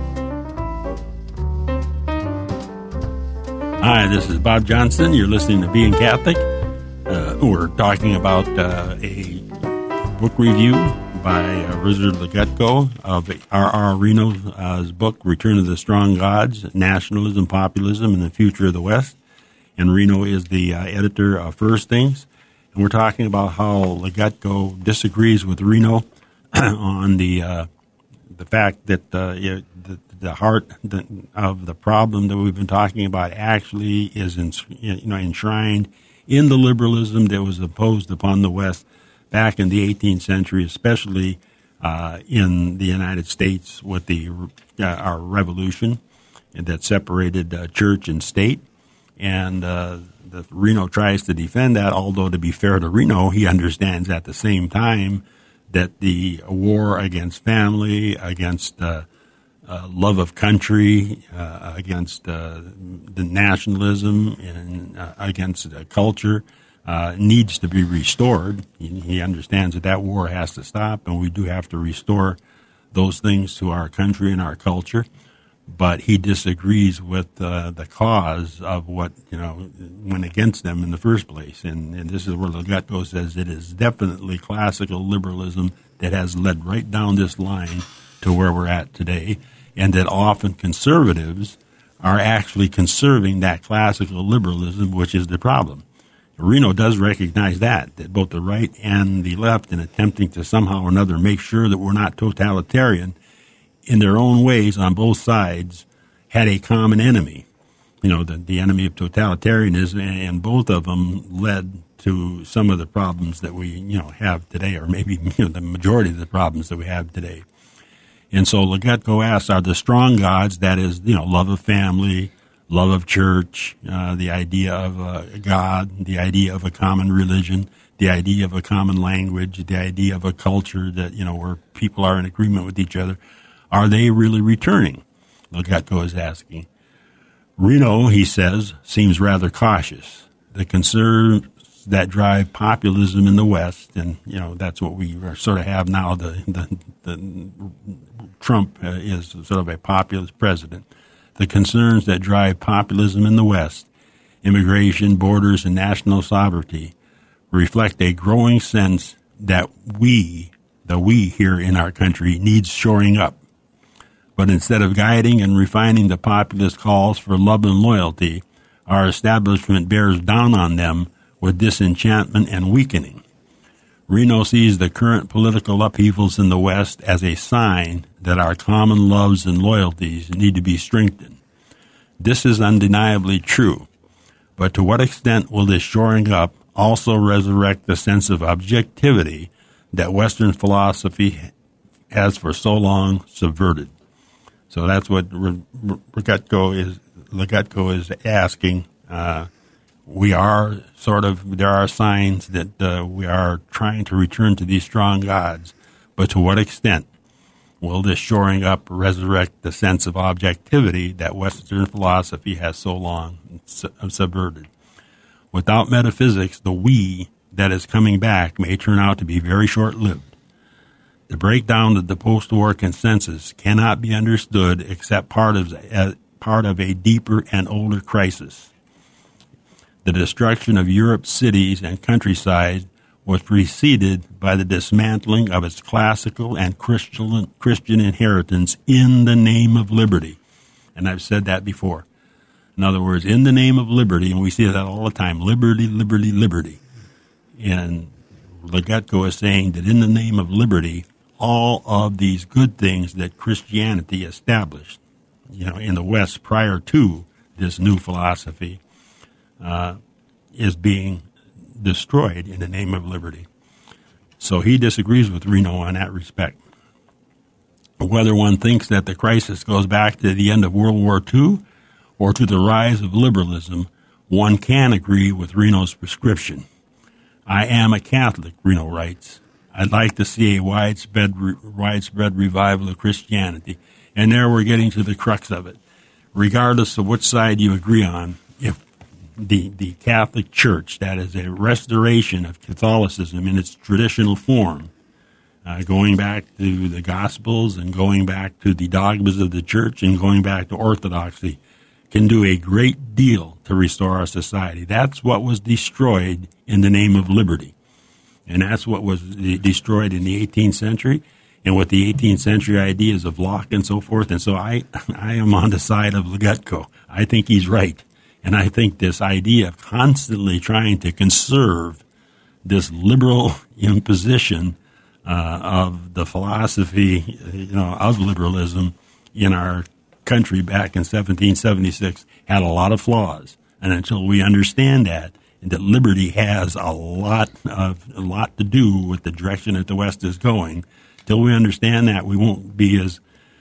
Hi, this is Bob Johnston. You're listening to Being Catholic. Uh, we're talking about uh, a book review by uh, Richard Legutko of R R Reno's uh, book, Return of the Strong Gods, Nationalism, Populism, and the Future of the West. And Reno is the uh, editor of First Things. And we're talking about how Legutko disagrees with Reno on the uh, the fact that uh, the, the heart of the problem that we've been talking about actually is in, you know, enshrined in the liberalism that was imposed upon the West back in the eighteenth century, especially uh, in the United States with the uh, our revolution that separated uh, church and state. And uh, the, Reno tries to defend that, although to be fair to Reno, he understands at the same time that the war against family, against uh, uh, love of country, uh, against uh, the nationalism, and uh, against uh, culture, uh, needs to be restored. He, he understands that that war has to stop, and we do have to restore those things to our country and our culture. But he disagrees with uh, the cause of what, you know, went against them in the first place. And, and this is where Legutko says it is definitely classical liberalism that has led right down this line to where we're at today, and that often conservatives are actually conserving that classical liberalism, which is the problem. Reno does recognize that, that both the right and the left, in attempting to somehow or another make sure that we're not totalitarian, in their own ways on both sides, had a common enemy. You know, the, the enemy of totalitarianism, and both of them led to some of the problems that we, you know, have today, or maybe, you know, the majority of the problems that we have today. And so Legutko asks, are the strong gods, that is, you know, love of family, love of church, uh, the idea of a God, the idea of a common religion, the idea of a common language, the idea of a culture that, you know, where people are in agreement with each other, are they really returning? Legutko is asking. Reno, he says, seems rather cautious. The concerns that drive populism in the West, and, you know, that's what we sort of have now, the, the, the Trump uh, is sort of a populist president. The concerns that drive populism in the West, immigration, borders, and national sovereignty, reflect a growing sense that we, the we here in our country, needs shoring up. But instead of guiding and refining the populist calls for love and loyalty, our establishment bears down on them with disenchantment and weakening. Reno sees the current political upheavals in the West as a sign that our common loves and loyalties need to be strengthened. This is undeniably true, but to what extent will this shoring up also resurrect the sense of objectivity that Western philosophy has for so long subverted? So that's what Legutko is, Legutko is asking. Uh, we are sort of, there are signs that uh, we are trying to return to these strong gods, but to what extent will this shoring up resurrect the sense of objectivity that Western philosophy has so long su- subverted? Without metaphysics, the we that is coming back may turn out to be very short-lived. The breakdown of the post-war consensus cannot be understood except part of, as part of a deeper and older crisis. The destruction of Europe's cities and countryside was preceded by the dismantling of its classical and Christian, Christian inheritance in the name of liberty. And I've said that before. In other words, in the name of liberty, and we see that all the time, liberty, liberty, liberty. And Legutko is saying that in the name of liberty, all of these good things that Christianity established, you know, in the West prior to this new philosophy, uh, is being destroyed in the name of liberty. So he disagrees with Reno on that respect. Whether one thinks that the crisis goes back to the end of World War Two or to the rise of liberalism, one can agree with Reno's prescription. I am a Catholic, Reno writes. I'd like to see a widespread, widespread revival of Christianity. And there we're getting to the crux of it. Regardless of which side you agree on, if the, the Catholic Church, that is a restoration of Catholicism in its traditional form, uh, going back to the Gospels and going back to the dogmas of the Church and going back to orthodoxy, can do a great deal to restore our society. That's what was destroyed in the name of liberty. And that's what was destroyed in the eighteenth century, and with the eighteenth century ideas of Locke and so forth. And so I, I am on the side of Legutko. I think he's right. And I think this idea of constantly trying to conserve this liberal imposition uh, of the philosophy, you know, of liberalism in our country back in seventeen seventy-six had a lot of flaws. And until we understand that, and that liberty has a lot of a lot to do with the direction that the West is going, till we understand that, we won't be as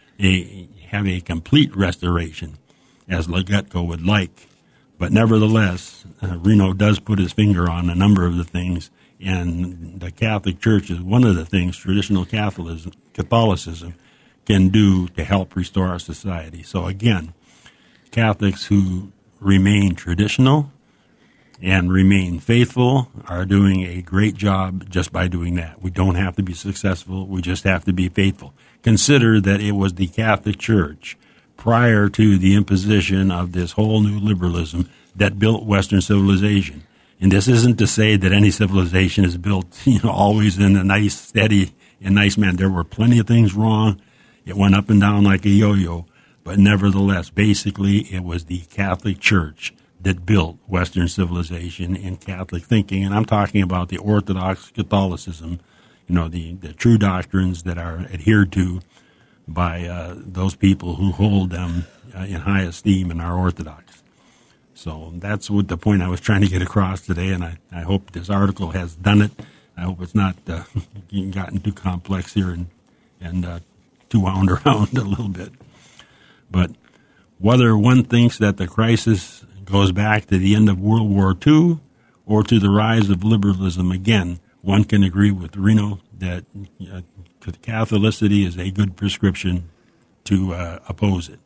a have a complete restoration as Legutko would like. But nevertheless, uh, Reno does put his finger on a number of the things, and the Catholic Church is one of the things. Traditional Catholicism, Catholicism can do to help restore our society. So again, Catholics who remain traditional and remain faithful are doing a great job just by doing that. We don't have to be successful. We just have to be faithful. Consider that it was the Catholic Church prior to the imposition of this whole new liberalism that built Western civilization. And this isn't to say that any civilization is built, you know, always in a nice, steady, and nice manner. There were plenty of things wrong. It went up and down like a yo-yo. But nevertheless, basically, it was the Catholic Church that built Western civilization and Catholic thinking. And I'm talking about the Orthodox Catholicism, you know, the, the true doctrines that are adhered to by uh, those people who hold them uh, in high esteem and are Orthodox. So that's what the point I was trying to get across today, and I, I hope this article has done it. I hope it's not uh, gotten too complex here and, and uh, too wound around a little bit. But whether one thinks that the crisis goes back to the end of World War Two or to the rise of liberalism, again, one can agree with Reno that uh, Catholicity is a good prescription to uh, oppose it.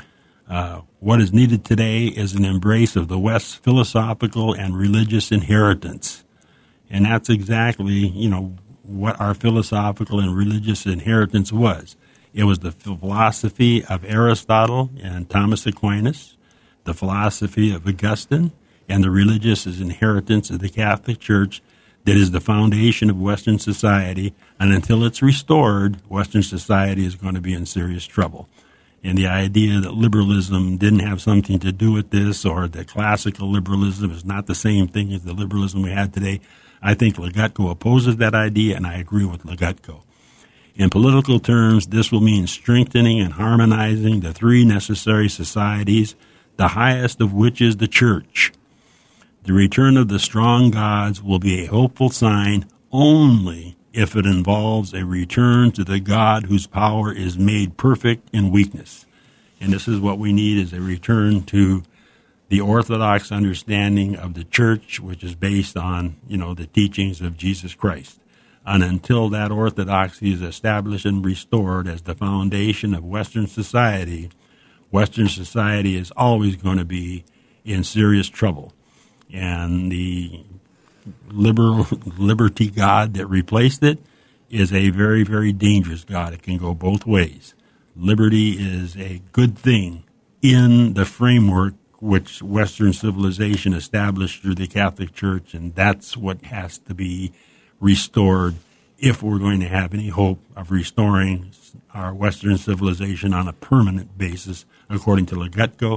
Uh, what is needed today is an embrace of the West's philosophical and religious inheritance. And that's exactly, you know, what our philosophical and religious inheritance was. It was the philosophy of Aristotle and Thomas Aquinas, the philosophy of Augustine, and the religious inheritance of the Catholic Church that is the foundation of Western society. And until it's restored, Western society is going to be in serious trouble. And the idea that liberalism didn't have something to do with this, or that classical liberalism is not the same thing as the liberalism we had today, I think Legutko opposes that idea, and I agree with Legutko. In political terms, this will mean strengthening and harmonizing the three necessary societies, the highest of which is the Church. The return of the strong gods will be a hopeful sign only if it involves a return to the God whose power is made perfect in weakness. And this is what we need, is a return to the Orthodox understanding of the Church, which is based on, you know, the teachings of Jesus Christ. And until that orthodoxy is established and restored as the foundation of Western society, Western society is always going to be in serious trouble. And the liberal liberty God that replaced it is a very, very dangerous God. It can go both ways. Liberty is a good thing in the framework which Western civilization established through the Catholic Church, and that's what has to be restored if we're going to have any hope of restoring our Western civilization on a permanent basis, according to Legutko.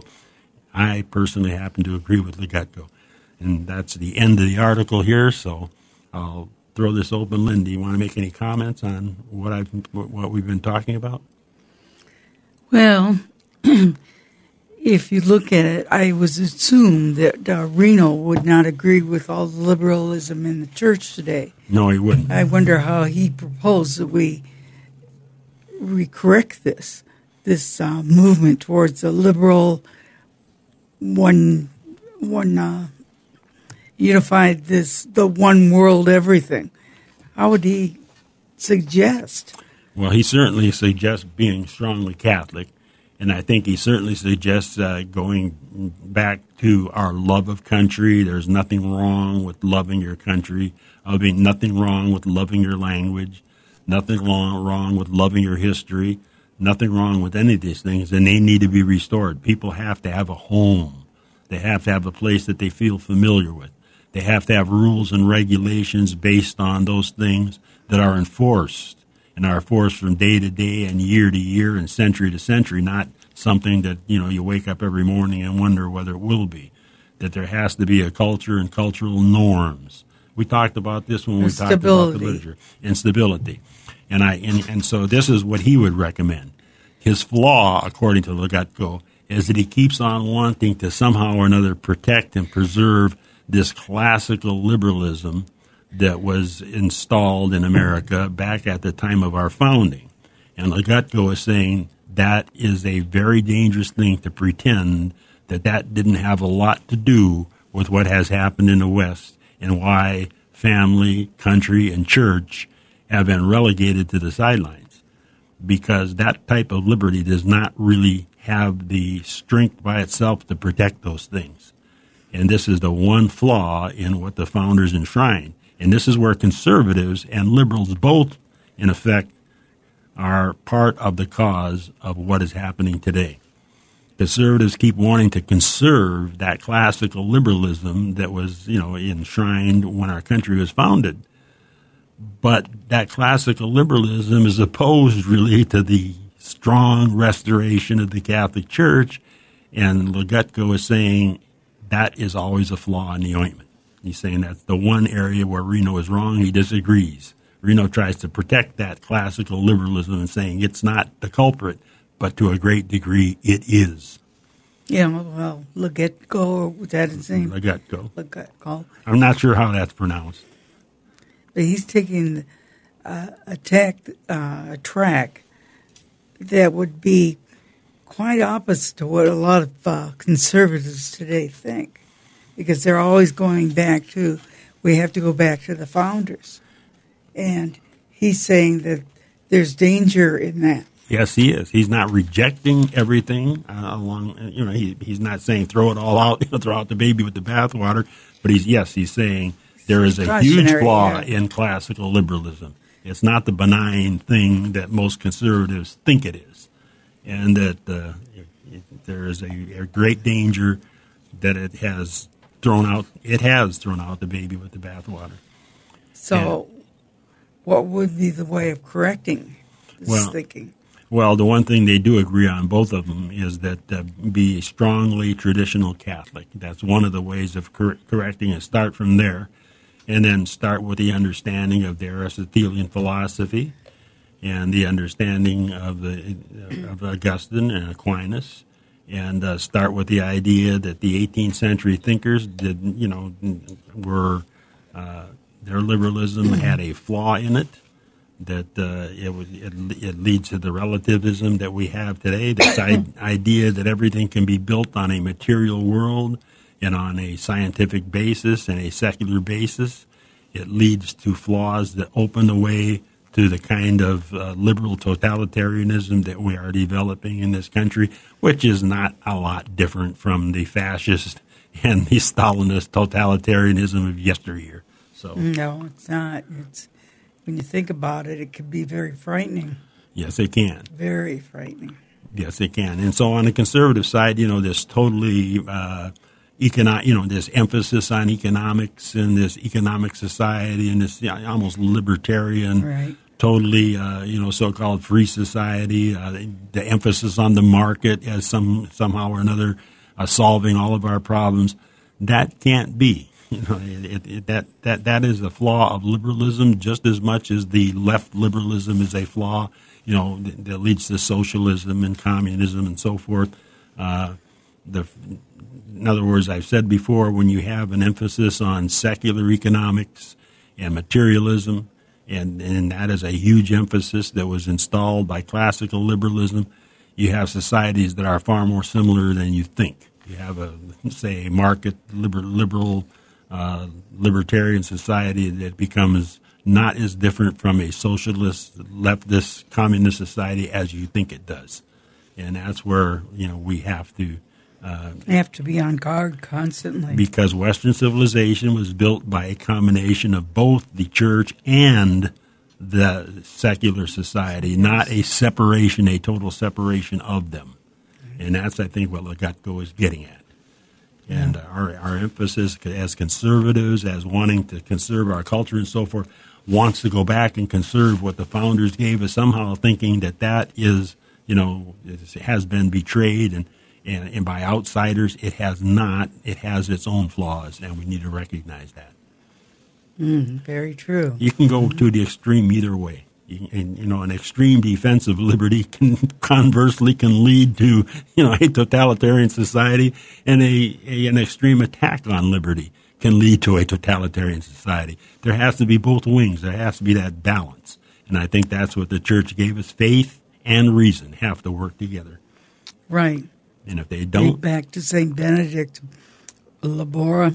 I personally happen to agree with Legutko. And that's the end of the article here, so I'll throw this open. Lynn, do you want to make any comments on what I've what we've been talking about? Well, if you look at it, I was assumed that uh, Reno would not agree with all the liberalism in the church today. No, he wouldn't. I wonder how he proposed that we we correct this this uh, movement towards a liberal one one uh, unified this the one world everything. How would he suggest? Well, he certainly suggests being strongly Catholic. And I think he certainly suggests uh, going back to our love of country. There's nothing wrong with loving your country. I mean, nothing wrong with loving your language. Nothing wrong, wrong with loving your history. Nothing wrong with any of these things. And they need to be restored. People have to have a home. They have to have a place that they feel familiar with. They have to have rules and regulations based on those things that are enforced. And are forced from day to day and year to year and century to century, not something that, you know, you wake up every morning and wonder whether it will be. That there has to be a culture and cultural norms. We talked about this when we talked about the literature. And stability. And I and, and so this is what he would recommend. His flaw, according to Legutko, is that he keeps on wanting to somehow or another protect and preserve this classical liberalism that was installed in America back at the time of our founding. And Legutko is saying that is a very dangerous thing to pretend that that didn't have a lot to do with what has happened in the West and why family, country, and church have been relegated to the sidelines. because that type of liberty does not really have the strength by itself to protect those things. And this is the one flaw in what the founders enshrined. And this is where conservatives and liberals both, in effect, are part of the cause of what is happening today. Conservatives keep wanting to conserve that classical liberalism that was, you know, enshrined when our country was founded. But that classical liberalism is opposed really to the strong restoration of the Catholic Church, and Legutko is saying that is always a flaw in the ointment. He's saying that's the one area where Reno is wrong. He disagrees. Reno tries to protect that classical liberalism and saying it's not the culprit, but to a great degree it is. Yeah, well, Legutko, was that his name? Legutko. Legutko. I'm not sure how that's pronounced. But he's taking uh, a, tech, uh, a track that would be quite opposite to what a lot of uh, conservatives today think, because they're always going back to, we have to go back to the founders. And he's saying that there's danger in that. Yes, he is. He's not rejecting everything uh, along, you know, he, he's not saying throw it all out, you know, throw out the baby with the bathwater, but he's, yes, he's saying there is a huge flaw yeah. in classical liberalism. It's not the benign thing that most conservatives think it is, and that uh, it, there is a, a great danger that it has thrown out. It has thrown out the baby with the bathwater. So, and, what would be the way of correcting this well, thinking? Well, the one thing they do agree on, both of them, is that uh, be strongly traditional Catholic. That's one of the ways of cor- correcting it. Start from there. And then start with the understanding of the Aristotelian philosophy and the understanding of the of Augustine and Aquinas, and uh, start with the idea that the eighteenth century thinkers did, you know, were uh, their liberalism had a flaw in it, that uh, it, was, it it leads to the relativism that we have today. This idea that everything can be built on a material world and on a scientific basis and a secular basis. It leads to flaws that open the way to the kind of uh, liberal totalitarianism that we are developing in this country, which is not a lot different from the fascist and the Stalinist totalitarianism of yesteryear. So no, it's not. It's when you think about it, it can be very frightening. Yes, it can. Very frightening. Yes, it can. And so on the conservative side, you know, this totally uh, economic, you know, this emphasis on economics and this economic society and this, you know, almost libertarian, right. totally, uh, you know, so-called free society, uh, the, the emphasis on the market as some somehow or another uh, solving all of our problems. That can't be. You know, it, it, that that that is a flaw of liberalism just as much as the left liberalism is a flaw, you know, that, that leads to socialism and communism and so forth. Uh, the In other words, I've said before, when you have an emphasis on secular economics and materialism, and, and that is a huge emphasis that was installed by classical liberalism, you have societies that are far more similar than you think. You have, a say, a market liber, liberal, uh, libertarian society that becomes not as different from a socialist, leftist, communist society as you think it does. And that's where, you know, we have to Uh, they have to be on guard constantly. Because Western civilization was built by a combination of both the church and the secular society, yes. not a separation, a total separation of them. Mm-hmm. And that's, I think, what Legutko is getting at. And yeah. our, our emphasis as conservatives, as wanting to conserve our culture and so forth, wants to go back and conserve what the founders gave us, somehow thinking that that is, you know, it has been betrayed and And, and by outsiders, it has not. It has its own flaws, and we need to recognize that. Mm, very true. You can go mm-hmm. to the extreme either way. You, and, you know, an extreme defense of liberty can conversely can lead to, you know, a totalitarian society, and a, a an extreme attack on liberty can lead to a totalitarian society. There has to be both wings. There has to be that balance, and I think that's what the church gave us. Faith and reason have to work together. Right. And if they don't, back to Saint Benedict, Labora,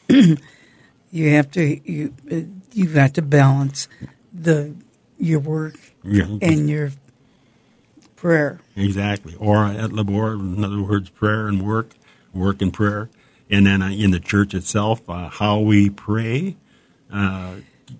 you have to you you've got to balance the your work yeah. and your prayer. Exactly. Or et labor, in other words, prayer and work, work and prayer. And then uh, in the church itself, uh, how we pray uh,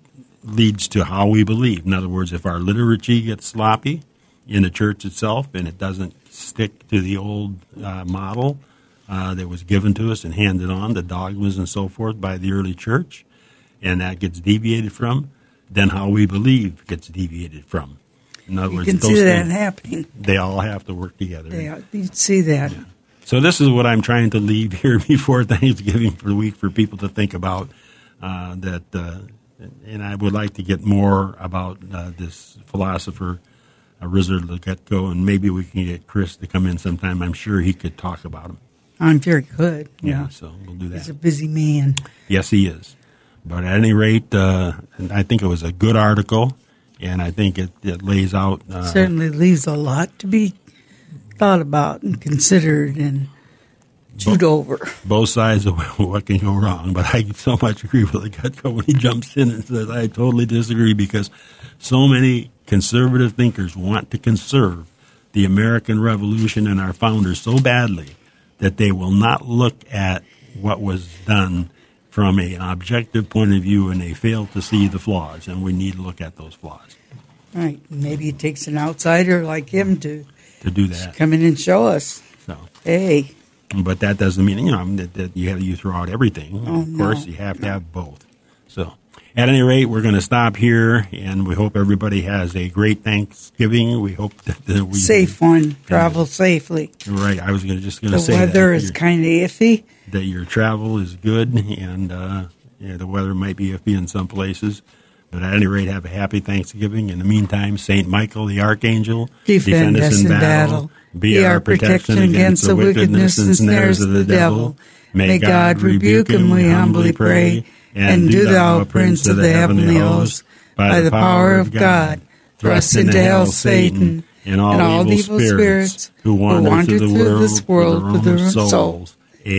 leads to how we believe. In other words, if our liturgy gets sloppy in the church itself and it doesn't stick to the old uh, model uh, that was given to us and handed on, the dogmas and so forth by the early church, and that gets deviated from, then how we believe gets deviated from. In other You words, can those see that things, happening. they all have to work together. They are, you see that. Yeah. So this is what I'm trying to leave here before Thanksgiving for the week for people to think about. Uh, that, uh, and I would like to get more about uh, this philosopher, uh, Rizard Legetko, and maybe we can get Chris to come in sometime. I'm sure he could talk about him. I'm very good. Yeah, so we'll do that. He's a busy man. Yes, he is. But at any rate, uh, I think it was a good article, and I think it, it lays out. Uh, Certainly leaves a lot to be thought about and considered and chewed Bo- over. both sides of what can go wrong. But I so much agree with Legetko when he jumps in and says, I totally disagree, because so many conservative thinkers want to conserve the American Revolution and our founders so badly that they will not look at what was done from a, an objective point of view, and they fail to see the flaws, and we need to look at those flaws. Right. Maybe it takes an outsider like him to To do that. come in and show us, So, hey, but that doesn't mean, you know, that, that you have you throw out everything. Oh, of course, no. you have to have both. So, at any rate, we're going to stop here, and we hope everybody has a great Thanksgiving. We hope that, that we safe one, travel safely. Right, I was gonna, just going The to say weather that, is your- kind of iffy. that your travel is good, and uh, yeah, the weather might be iffy in some places. But at any rate, have a happy Thanksgiving. In the meantime, Saint Michael the Archangel, Defend us in battle. Be our protection against the wickedness and snares of the devil. May God rebuke him, we humbly pray. And do thou, Prince of the heavenly host, by the power of God, thrust into hell Satan and all evil spirits who wander through this world for their own souls.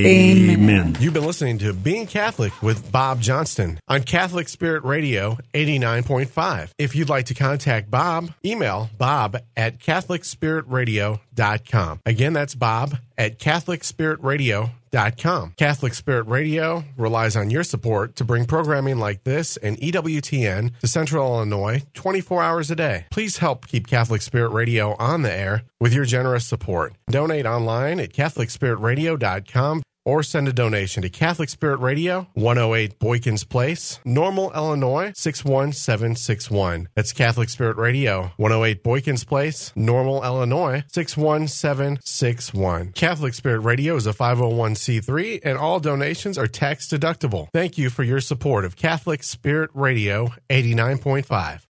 Amen. You've been listening to Being Catholic with Bob Johnston on Catholic Spirit Radio eighty-nine point five. If you'd like to contact Bob, email bob at catholic spirit radio dot com. Again, that's bob at catholic spirit radio dot com. Catholic Spirit Radio relies on your support to bring programming like this and E W T N to Central Illinois twenty-four hours a day. Please help keep Catholic Spirit Radio on the air with your generous support. Donate online at catholic spirit radio dot com or send a donation to Catholic Spirit Radio, one oh eight Boykins Place, Normal, Illinois, six one seven six one. That's Catholic Spirit Radio, one oh eight Boykins Place, Normal, Illinois, six one seven six one. Catholic Spirit Radio is a five oh one c three, and all donations are tax deductible. Thank you for your support of Catholic Spirit Radio eighty-nine point five.